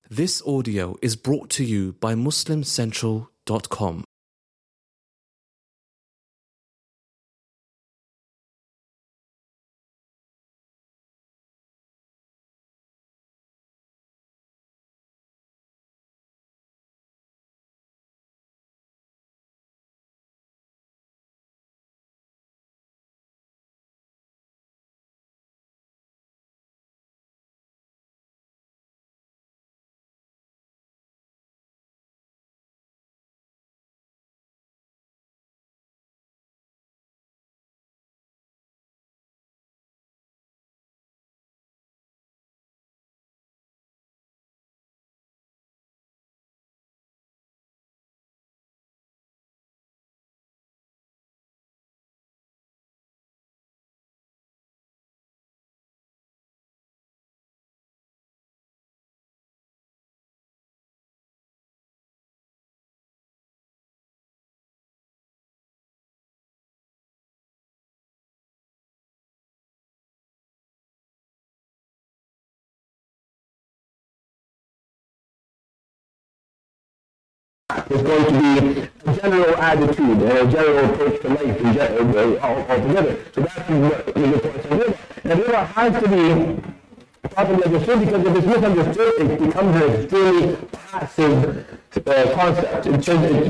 This audio is brought to you by MuslimCentral.com. It's going to be a general attitude and a general approach to life altogether. So that's what we get points on Rida. And Rida has to be properly understood, because if it's misunderstood, it becomes an extremely passive concept. It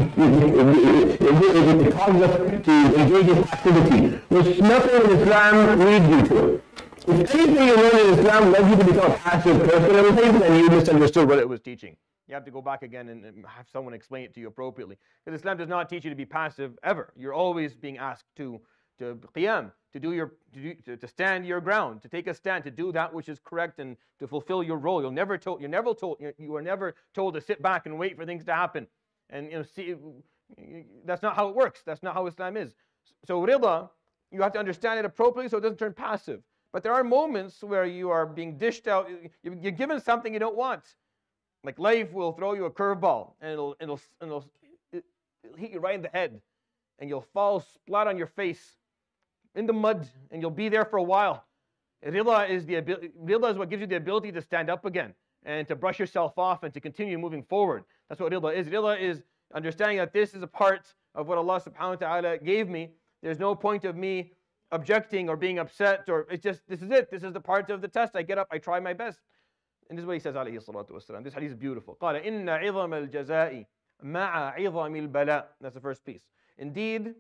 causes us to engage in passivity, which nothing in Islam leads you to. If anything you learn in Islam led you to become a passive person and everything, then you misunderstood what it was teaching. You have to go back again and have someone explain it to you appropriately. Because Islam does not teach you to be passive ever. You're always being asked to qiyam, to stand your ground, to take a stand, to do that which is correct and to fulfill your role. You are never told to sit back and wait for things to happen. And see, that's not how it works. That's not how Islam is. So Rida, you have to understand it appropriately so it doesn't turn passive. But there are moments where you are being dished out. You're given something you don't want. Like life will throw you a curveball, and it'll hit you right in the head, and you'll fall splat on your face in the mud, and you'll be there for a while. Rida is what gives you the ability to stand up again and to brush yourself off and to continue moving forward. That's what Rida is. Rida is understanding that this is a part of what Allah subhanahu wa ta'ala gave me. There's no point of me objecting or being upset, or it's just, this is it. This is the part of the test. I get up, I try my best. And this is what he says, alayhi salatu wasalam. This hadith is beautiful. قال إن عظم الجزاء مع عظم البلاء. That's the first piece. Indeed,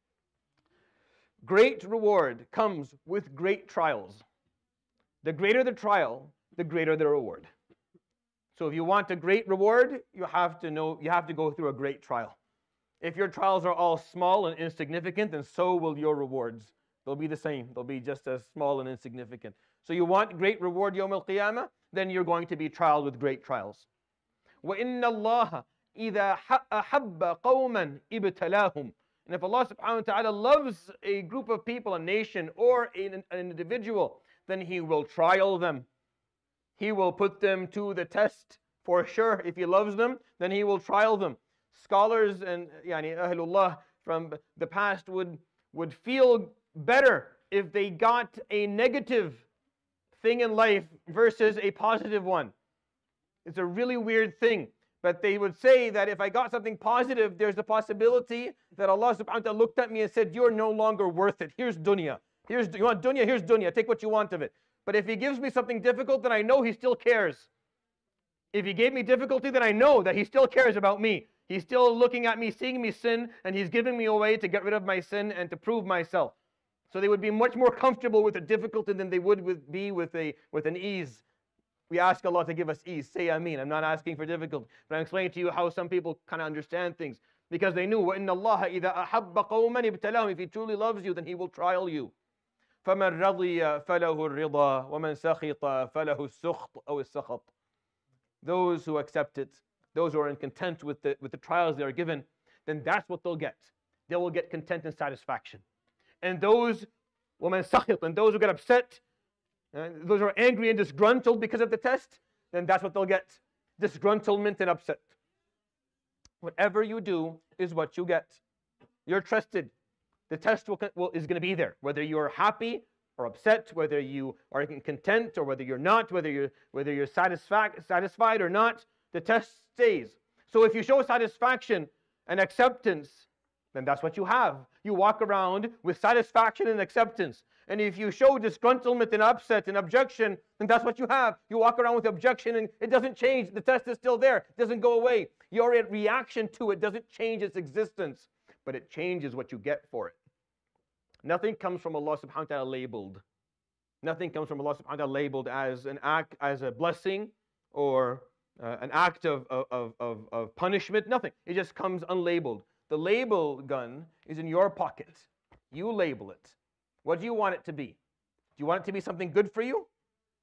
great reward comes with great trials. The greater the trial, the greater the reward. So if you want a great reward, you have to go through a great trial. If your trials are all small and insignificant, then so will your rewards. They'll be the same. They'll be just as small and insignificant. So you want great reward Yawm al-Qiyamah, then you're going to be trialed with great trials. وَإِنَّ اللَّهَ إِذَا أَحَبَّ قَوْمًا إِبْتَلَاهُمْ. And if Allah subhanahu wa ta'ala loves a group of people, a nation, or an individual, then He will trial them. He will put them to the test for sure. If He loves them, then He will trial them. Scholars and Ahlullah from the past would feel better if they got a negative thing in life versus a positive one. It's a really weird thing. But they would say that if I got something positive, there's a possibility that Allah subhanahu wa ta'ala looked at me and said, you're no longer worth it. Here's dunya. You want dunya? Here's dunya. Take what you want of it. But if He gives me something difficult, then I know He still cares. If He gave me difficulty, then I know that He still cares about me. He's still looking at me, seeing me sin, and He's giving me a way to get rid of my sin and to prove myself. So they would be much more comfortable with a difficulty than they would be with an ease. We ask Allah to give us ease. Say Ameen. I'm not asking for difficulty, but I'm explaining to you how some people kind of understand things. Because they knew, وَإِنَّ اللَّهَ إِذَا أَحَبَّ قَوْمًا ابْتَلَاهُمْ. If He truly loves you, then He will trial you. فَمَنْ رَضِيَ فَلَهُ الرِّضَى وَمَنْ سَخِطَ فَلَهُ السُّخْطُ أو السَّخَطُ. Those who accept it, those who are in content with the trials they are given, then that's what they'll get. They will get content and satisfaction. And those, وَمَنْ سَخِطَ, and those who get upset, those who are angry and disgruntled because of the test, then that's what they'll get. Disgruntlement and upset. Whatever you do is what you get. You're trusted. The test is going to be there, whether you're happy are upset, whether you are content or whether you're not, whether you're satisfied or not, the test stays. So if you show satisfaction and acceptance, then that's what you have. You walk around with satisfaction and acceptance. And if you show disgruntlement and upset and objection, then that's what you have. You walk around with objection and it doesn't change. The test is still there. It doesn't go away. Your reaction to it doesn't change its existence, but it changes what you get for it. Nothing comes from Allah subhanahu wa ta'ala labeled. Nothing comes from Allah subhanahu wa ta'ala labeled as an act, as a blessing or an act of punishment. Nothing. It just comes unlabeled. The label gun is in your pocket. You label it. What do you want it to be? Do you want it to be something good for you?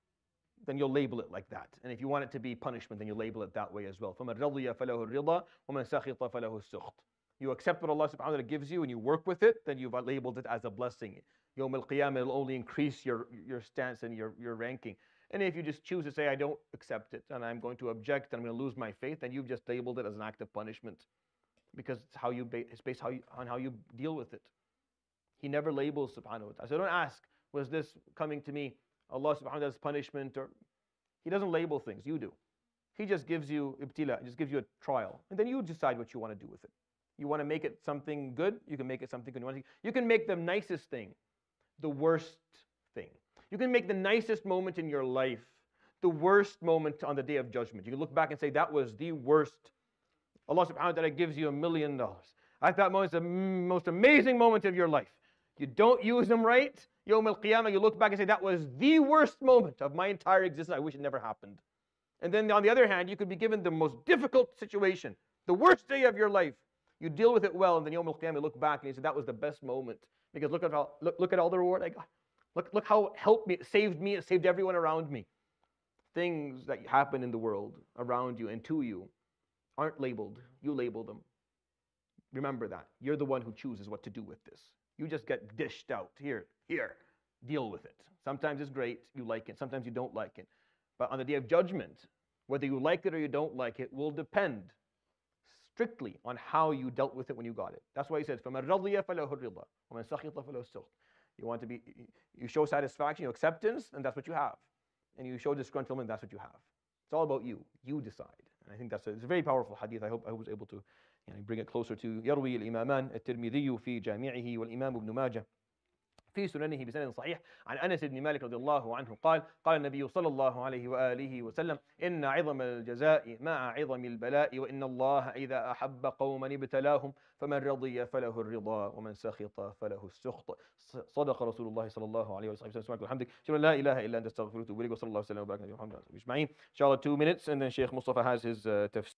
Then you'll label it like that. And if you want it to be punishment, then you label it that way as well. فَمَنْ رَضِيَ فَلَهُ الرِّضَى وَمَنْ سَخِطَ فَلَهُ السُّخْطُ. You accept what Allah subhanahu wa ta'ala gives you and you work with it, then you've labeled it as a blessing. Yawm al-Qiyamah, it'll only increase your stance and your ranking. And if you just choose to say, I don't accept it, and I'm going to object, and I'm going to lose my faith, then you've just labeled it as an act of punishment. Because it's based on how you deal with it. He never labels subhanahu wa ta'ala. So don't ask, was this coming to me, Allah subhanahu wa ta'ala's punishment? Or He doesn't label things, you do. He just gives you ibtila, just gives you a trial. And then you decide what you want to do with it. You want to make it something good, you can make it something good. You can make the nicest thing the worst thing. You can make the nicest moment in your life the worst moment on the Day of Judgment. You can look back and say, that was the worst. Allah subhanahu wa ta'ala gives you $1 million. I thought it's the most amazing moment of your life. You don't use them right, Yawm al-Qiyamah, you look back and say, that was the worst moment of my entire existence. I wish it never happened. And then on the other hand, you could be given the most difficult situation, the worst day of your life. You deal with it well, and then Yawm al-Qiyamah, you look back and you say, that was the best moment. Because look at all the reward I got. Look how it helped me, it saved everyone around me. Things that happen in the world around you and to you aren't labeled. You label them. Remember that. You're the one who chooses what to do with this. You just get dished out. Here, deal with it. Sometimes it's great, you like it. Sometimes you don't like it. But on the Day of Judgment, whether you like it or you don't like it will depend strictly on how you dealt with it when you got it. That's why he says, فَمَنْ رَضِيَ فَلَهُ الرِّضَى وَمَنْ سَخِطَ فَلَهُ السُّخْطُ. You show satisfaction, you acceptance, and that's what you have. And you show disgruntlement, that's what you have. It's all about you. You decide. And I think it's a very powerful hadith. I hope I was able to bring it closer to يروي الإمامان الترمذي في جامعه والإمام ابن ماجه في سننه بسند صحيح عن أنس بن مالك رضي الله عنه قال النبي صلى الله عليه وآله وسلم إن عظم الجزاء مع عظم البلاء وإن الله إذا أحب قوما ابتلاهم فمن رضي فله الرضا ومن سخط فله السخط. صدق رسول الله صلى الله عليه وسلم. سبحانك وبحمدك أشهد أن لا إله إلا أنت أستغفرك وأتوب إليك وصلى الله وسلم وبارك على محمد. Inshallah 2 minutes and then Sheikh Mustafa has his tafsir.